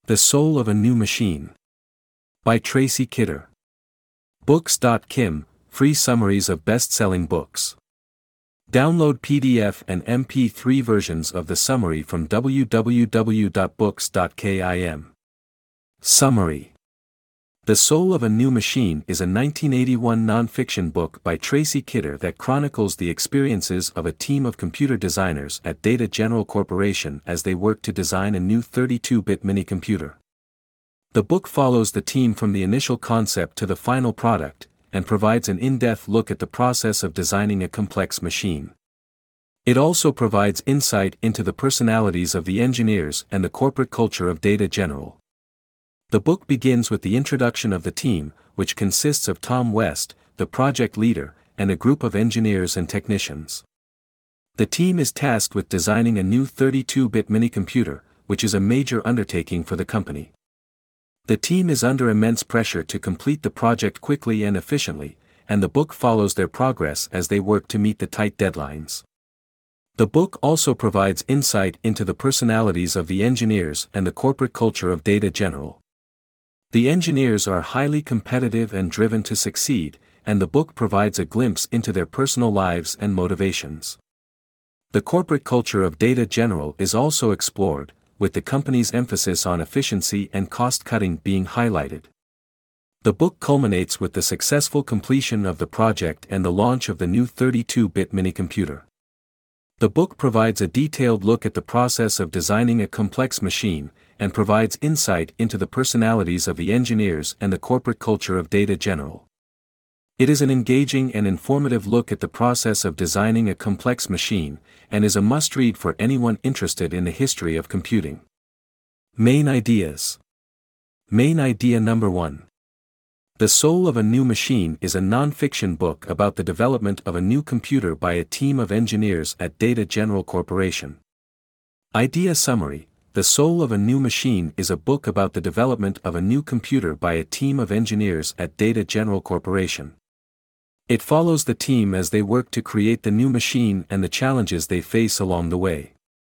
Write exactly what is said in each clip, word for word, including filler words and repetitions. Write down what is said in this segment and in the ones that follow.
The Soul of a New Machine. By Tracy Kidder. Books dot kim, free summaries of best-selling books. Download P D F and M P three versions of the summary from w w w dot books dot kim. Summary. The Soul of a New Machine is a nineteen eighty-one non-fiction book by Tracy Kidder that chronicles the experiences of a team of computer designers at Data General Corporation as they work to design a new thirty-two bit minicomputer. The book follows the team from the initial concept to the final product, and provides an in-depth look at the process of designing a complex machine. It also provides insight into the personalities of the engineers and the corporate culture of Data General. The book begins with the introduction of the team, which consists of Tom West, the project leader, and a group of engineers and technicians. The team is tasked with designing a new thirty-two bit minicomputer, which is a major undertaking for the company. The team is under immense pressure to complete the project quickly and efficiently, and the book follows their progress as they work to meet the tight deadlines. The book also provides insight into the personalities of the engineers and the corporate culture of Data General. The engineers are highly competitive and driven to succeed, and the book provides a glimpse into their personal lives and motivations. The corporate culture of Data General is also explored, with the company's emphasis on efficiency and cost-cutting being highlighted. The book culminates with the successful completion of the project and the launch of the new thirty-two bit minicomputer. The book provides a detailed look at the process of designing a complex machine, and provides insight into the personalities of the engineers and the corporate culture of Data General. It is an engaging and informative look at the process of designing a complex machine, and is a must-read for anyone interested in the history of computing. Main ideas. Main idea number one. The Soul of a New Machine is a non-fiction book about the development of a new computer by a team of engineers at Data General Corporation. Idea summary. The Soul of a New Machine is a book about the development of a new computer by a team of engineers at Data General Corporation. It follows the team as they work to create the new machine and the challenges they face along the way.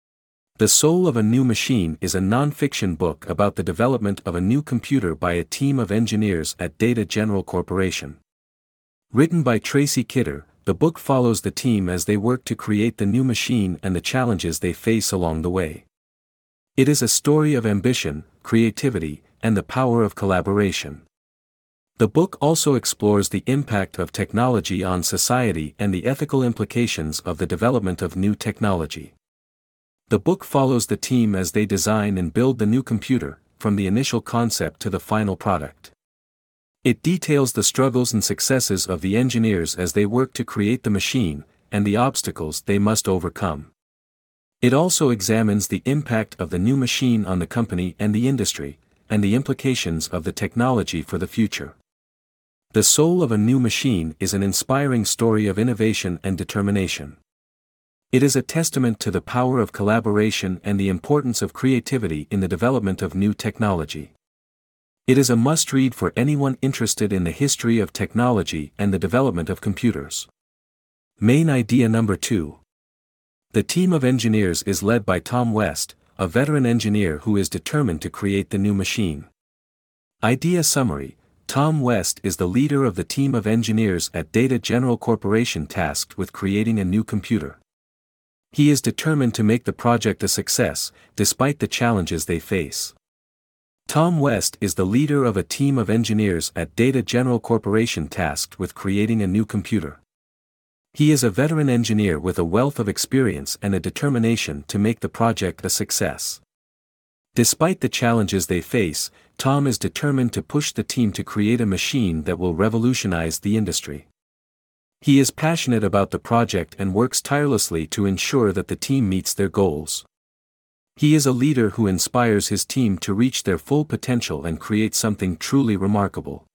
The Soul of a New Machine is a non-fiction book about the development of a new computer by a team of engineers at Data General Corporation. Written by Tracy Kidder, the book follows the team as they work to create the new machine and the challenges they face along the way. It is a story of ambition, creativity, and the power of collaboration. The book also explores the impact of technology on society and the ethical implications of the development of new technology. The book follows the team as they design and build the new computer, from the initial concept to the final product. It details the struggles and successes of the engineers as they work to create the machine, and the obstacles they must overcome. It also examines the impact of the new machine on the company and the industry, and the implications of the technology for the future. The Soul of a New Machine is an inspiring story of innovation and determination. It is a testament to the power of collaboration and the importance of creativity in the development of new technology. It is a must-read for anyone interested in the history of technology and the development of computers. Main idea number two. The team of engineers is led by Tom West, a veteran engineer who is determined to create the new machine. Idea summary. Tom West is the leader of the team of engineers at Data General Corporation tasked with creating a new computer. He is determined to make the project a success, despite the challenges they face. Tom West is the leader of a team of engineers at Data General Corporation tasked with creating a new computer. He is a veteran engineer with a wealth of experience and a determination to make the project a success. Despite the challenges they face, Tom is determined to push the team to create a machine that will revolutionize the industry. He is passionate about the project and works tirelessly to ensure that the team meets their goals. He is a leader who inspires his team to reach their full potential and create something truly remarkable.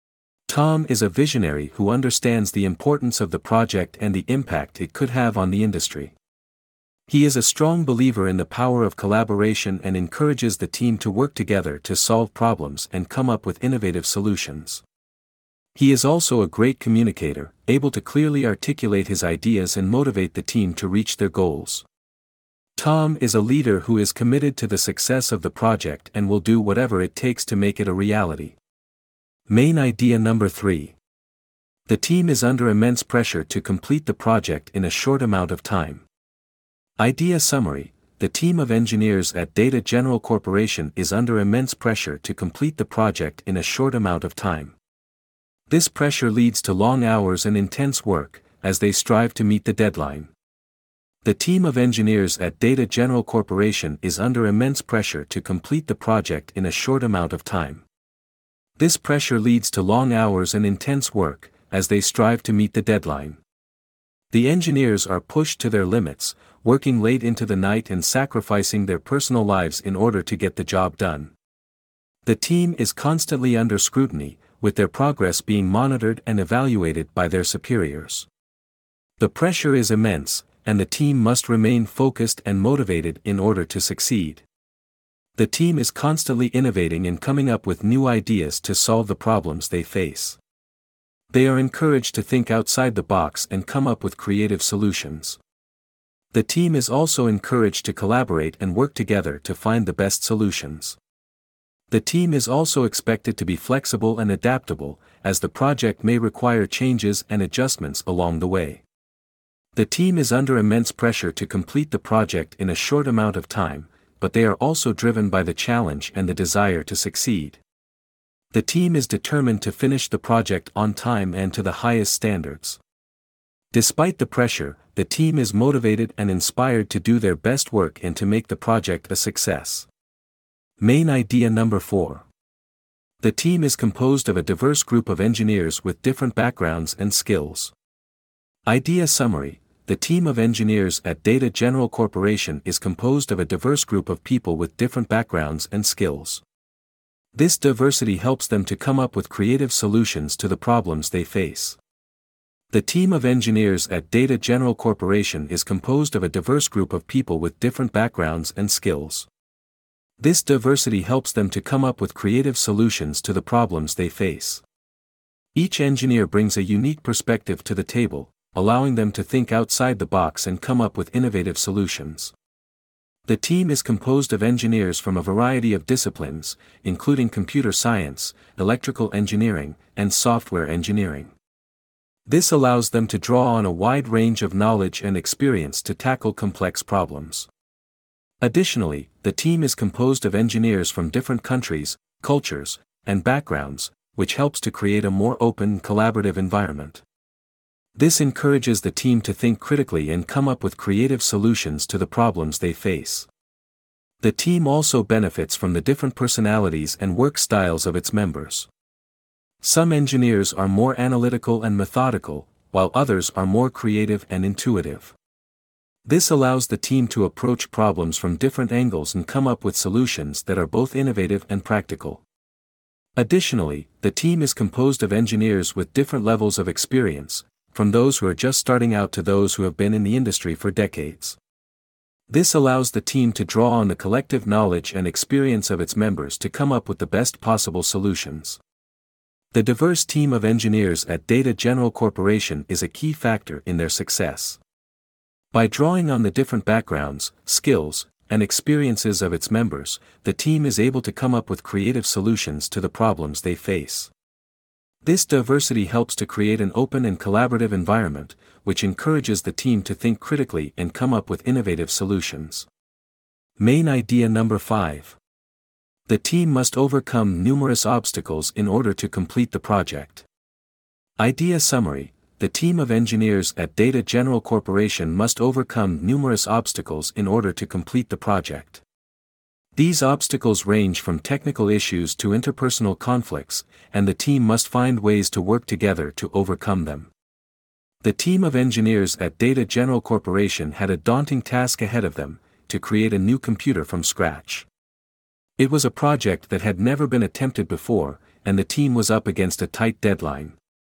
Tom is a visionary who understands the importance of the project and the impact it could have on the industry. He is a strong believer in the power of collaboration and encourages the team to work together to solve problems and come up with innovative solutions. He is also a great communicator, able to clearly articulate his ideas and motivate the team to reach their goals. Tom is a leader who is committed to the success of the project and will do whatever it takes to make it a reality. Main idea number three. The team is under immense pressure to complete the project in a short amount of time. Idea summary. The team of engineers at Data General Corporation is under immense pressure to complete the project in a short amount of time. This pressure leads to long hours and intense work, as they strive to meet the deadline. The team of engineers at Data General Corporation is under immense pressure to complete the project in a short amount of time. This pressure leads to long hours and intense work, as they strive to meet the deadline. The engineers are pushed to their limits, working late into the night and sacrificing their personal lives in order to get the job done. The team is constantly under scrutiny, with their progress being monitored and evaluated by their superiors. The pressure is immense, and the team must remain focused and motivated in order to succeed. The team is constantly innovating and coming up with new ideas to solve the problems they face. They are encouraged to think outside the box and come up with creative solutions. The team is also encouraged to collaborate and work together to find the best solutions. The team is also expected to be flexible and adaptable, as the project may require changes and adjustments along the way. The team is under immense pressure to complete the project in a short amount of time, but they are also driven by the challenge and the desire to succeed. The team is determined to finish the project on time and to the highest standards. Despite the pressure, the team is motivated and inspired to do their best work and to make the project a success. Main idea number four. The team is composed of a diverse group of engineers with different backgrounds and skills. Idea summary. The team of engineers at Data General Corporation is composed of a diverse group of people with different backgrounds and skills. This diversity helps them to come up with creative solutions to the problems they face. The team of engineers at Data General Corporation is composed of a diverse group of people with different backgrounds and skills. This diversity helps them to come up with creative solutions to the problems they face. Each engineer brings a unique perspective to the table, allowing them to think outside the box and come up with innovative solutions. The team is composed of engineers from a variety of disciplines, including computer science, electrical engineering, and software engineering. This allows them to draw on a wide range of knowledge and experience to tackle complex problems. Additionally, the team is composed of engineers from different countries, cultures, and backgrounds, which helps to create a more open, collaborative environment. This encourages the team to think critically and come up with creative solutions to the problems they face. The team also benefits from the different personalities and work styles of its members. Some engineers are more analytical and methodical, while others are more creative and intuitive. This allows the team to approach problems from different angles and come up with solutions that are both innovative and practical. Additionally, the team is composed of engineers with different levels of experience, from those who are just starting out to those who have been in the industry for decades. This allows the team to draw on the collective knowledge and experience of its members to come up with the best possible solutions. The diverse team of engineers at Data General Corporation is a key factor in their success. By drawing on the different backgrounds, skills, and experiences of its members, the team is able to come up with creative solutions to the problems they face. This diversity helps to create an open and collaborative environment, which encourages the team to think critically and come up with innovative solutions. Main idea number five. The team must overcome numerous obstacles in order to complete the project. Idea summary. The team of engineers at Data General Corporation must overcome numerous obstacles in order to complete the project. These obstacles range from technical issues to interpersonal conflicts, and the team must find ways to work together to overcome them. The team of engineers at Data General Corporation had a daunting task ahead of them, to create a new computer from scratch. It was a project that had never been attempted before, and the team was up against a tight deadline.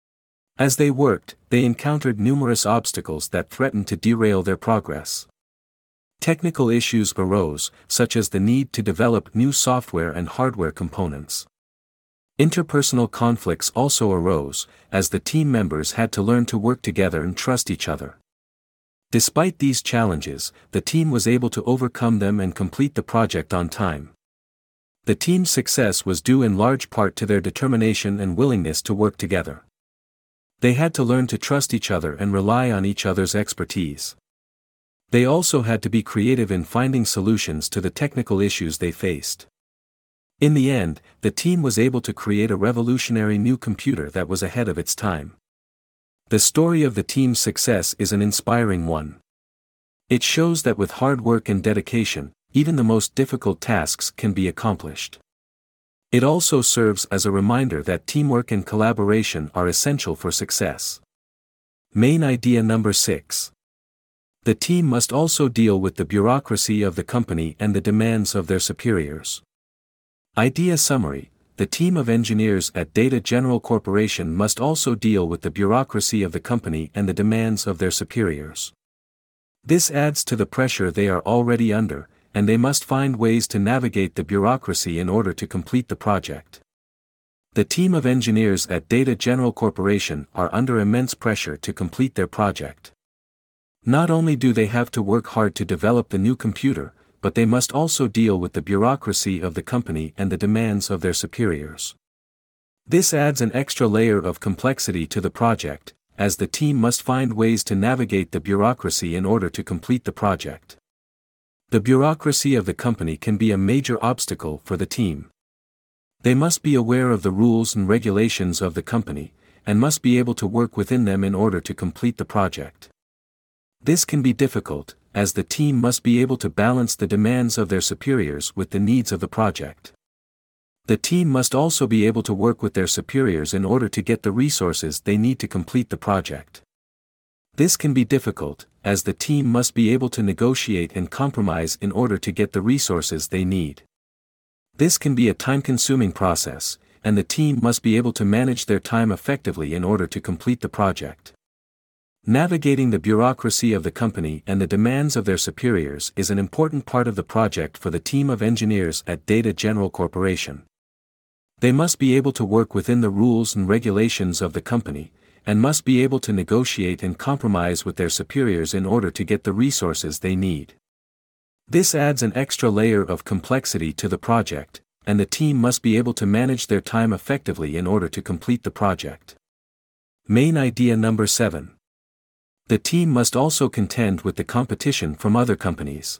As they worked, they encountered numerous obstacles that threatened to derail their progress. Technical issues arose, such as the need to develop new software and hardware components. Interpersonal conflicts also arose, as the team members had to learn to work together and trust each other. Despite these challenges, the team was able to overcome them and complete the project on time. The team's success was due in large part to their determination and willingness to work together. They had to learn to trust each other and rely on each other's expertise. They also had to be creative in finding solutions to the technical issues they faced. In the end, the team was able to create a revolutionary new computer that was ahead of its time. The story of the team's success is an inspiring one. It shows that with hard work and dedication, even the most difficult tasks can be accomplished. It also serves as a reminder that teamwork and collaboration are essential for success. Main idea number six. The team must also deal with the bureaucracy of the company and the demands of their superiors. Idea summary. The team of engineers at Data General Corporation must also deal with the bureaucracy of the company and the demands of their superiors. This adds to the pressure they are already under, and they must find ways to navigate the bureaucracy in order to complete the project. The team of engineers at Data General Corporation are under immense pressure to complete their project. Not only do they have to work hard to develop the new computer, but they must also deal with the bureaucracy of the company and the demands of their superiors. This adds an extra layer of complexity to the project, as the team must find ways to navigate the bureaucracy in order to complete the project. The bureaucracy of the company can be a major obstacle for the team. They must be aware of the rules and regulations of the company, and must be able to work within them in order to complete the project. This can be difficult, as the team must be able to balance the demands of their superiors with the needs of the project. The team must also be able to work with their superiors in order to get the resources they need to complete the project. This can be difficult, as the team must be able to negotiate and compromise in order to get the resources they need. This can be a time-consuming process, and the team must be able to manage their time effectively in order to complete the project. Navigating the bureaucracy of the company and the demands of their superiors is an important part of the project for the team of engineers at Data General Corporation. They must be able to work within the rules and regulations of the company, and must be able to negotiate and compromise with their superiors in order to get the resources they need. This adds an extra layer of complexity to the project, and the team must be able to manage their time effectively in order to complete the project. Main idea number seven. The team must also contend with the competition from other companies.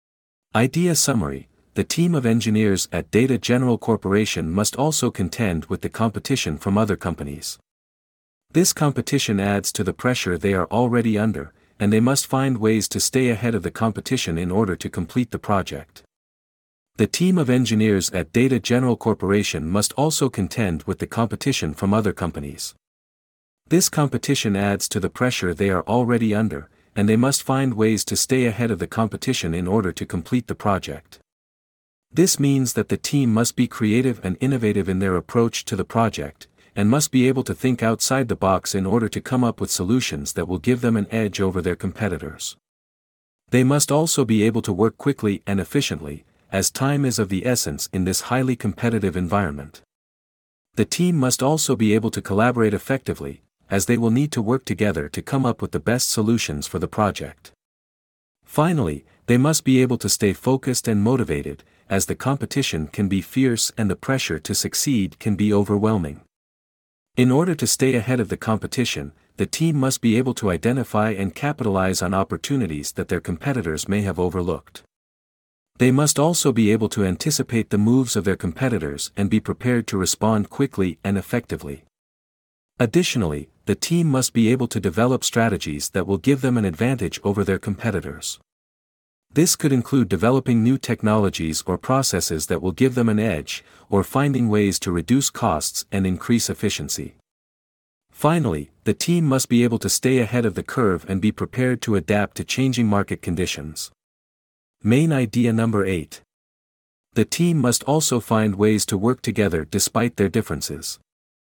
Idea summary. The team of engineers at Data General Corporation must also contend with the competition from other companies. This competition adds to the pressure they are already under, and they must find ways to stay ahead of the competition in order to complete the project. The team of engineers at Data General Corporation must also contend with the competition from other companies. This competition adds to the pressure they are already under, and they must find ways to stay ahead of the competition in order to complete the project. This means that the team must be creative and innovative in their approach to the project, and must be able to think outside the box in order to come up with solutions that will give them an edge over their competitors. They must also be able to work quickly and efficiently, as time is of the essence in this highly competitive environment. The team must also be able to collaborate effectively, as they will need to work together to come up with the best solutions for the project. Finally, they must be able to stay focused and motivated, as the competition can be fierce and the pressure to succeed can be overwhelming. In order to stay ahead of the competition, the team must be able to identify and capitalize on opportunities that their competitors may have overlooked. They must also be able to anticipate the moves of their competitors and be prepared to respond quickly and effectively. Additionally, the team must be able to develop strategies that will give them an advantage over their competitors. This could include developing new technologies or processes that will give them an edge, or finding ways to reduce costs and increase efficiency. Finally, the team must be able to stay ahead of the curve and be prepared to adapt to changing market conditions. Main idea number eight. The team must also find ways to work together despite their differences.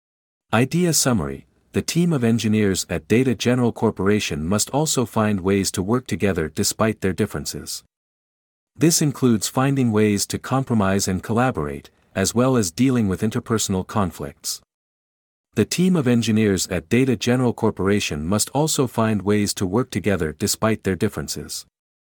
Idea summary. The team of engineers at Data General Corporation must also find ways to work together despite their differences. This includes finding ways to compromise and collaborate, as well as dealing with interpersonal conflicts. The team of engineers at Data General Corporation must also find ways to work together despite their differences.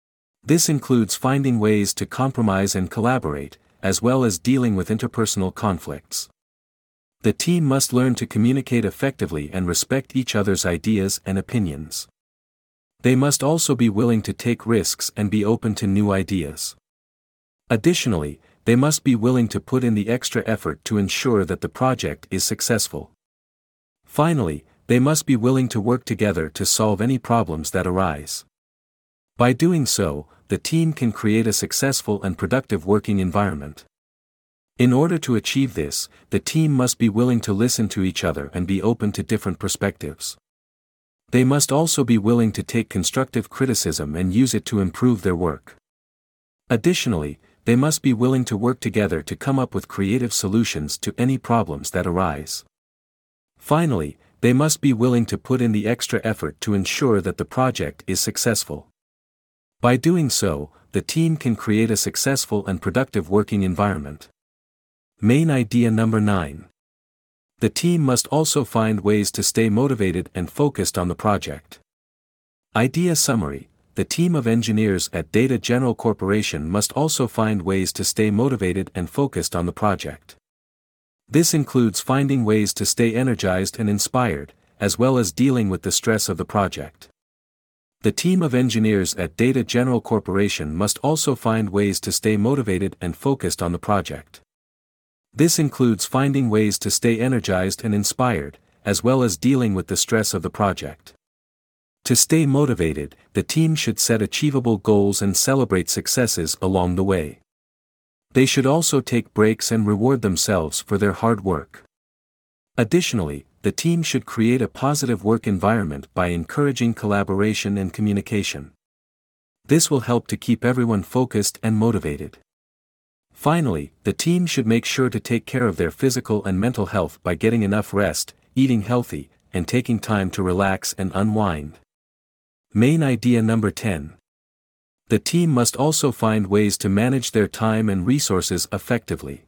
This includes finding ways to compromise and collaborate, as well as dealing with interpersonal conflicts. The team must learn to communicate effectively and respect each other's ideas and opinions. They must also be willing to take risks and be open to new ideas. Additionally, they must be willing to put in the extra effort to ensure that the project is successful. Finally, they must be willing to work together to solve any problems that arise. By doing so, the team can create a successful and productive working environment. In order to achieve this, the team must be willing to listen to each other and be open to different perspectives. They must also be willing to take constructive criticism and use it to improve their work. Additionally, they must be willing to work together to come up with creative solutions to any problems that arise. Finally, they must be willing to put in the extra effort to ensure that the project is successful. By doing so, the team can create a successful and productive working environment. Main idea number nine. The team must also find ways to stay motivated and focused on the project. Idea summary. The team of engineers at Data General Corporation must also find ways to stay motivated and focused on the project. This includes finding ways to stay energized and inspired, as well as dealing with the stress of the project. The team of engineers at Data General Corporation must also find ways to stay motivated and focused on the project. This includes finding ways to stay energized and inspired, as well as dealing with the stress of the project. To stay motivated, the team should set achievable goals and celebrate successes along the way. They should also take breaks and reward themselves for their hard work. Additionally, the team should create a positive work environment by encouraging collaboration and communication. This will help to keep everyone focused and motivated. Finally, the team should make sure to take care of their physical and mental health by getting enough rest, eating healthy, and taking time to relax and unwind. Main idea number ten. The team must also find ways to manage their time and resources effectively.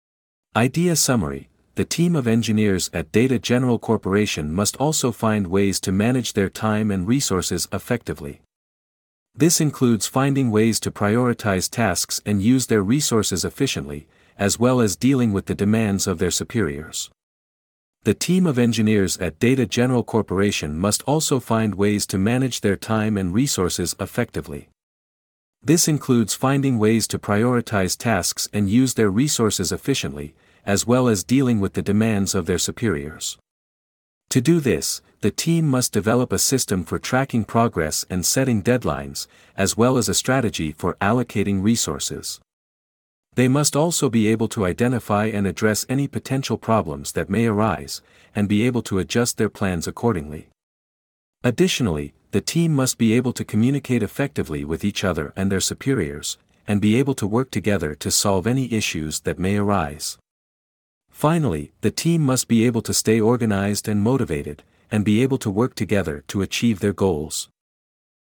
Idea summary. The team of engineers at Data General Corporation must also find ways to manage their time and resources effectively. This includes finding ways to prioritize tasks and use their resources efficiently, as well as dealing with the demands of their superiors. The team of engineers at Data General Corporation must also find ways to manage their time and resources effectively. This includes finding ways to prioritize tasks and use their resources efficiently, as well as dealing with the demands of their superiors. To do this, the team must develop a system for tracking progress and setting deadlines, as well as a strategy for allocating resources. They must also be able to identify and address any potential problems that may arise, and be able to adjust their plans accordingly. Additionally, the team must be able to communicate effectively with each other and their superiors, and be able to work together to solve any issues that may arise. Finally, the team must be able to stay organized and motivated, and be able to work together to achieve their goals.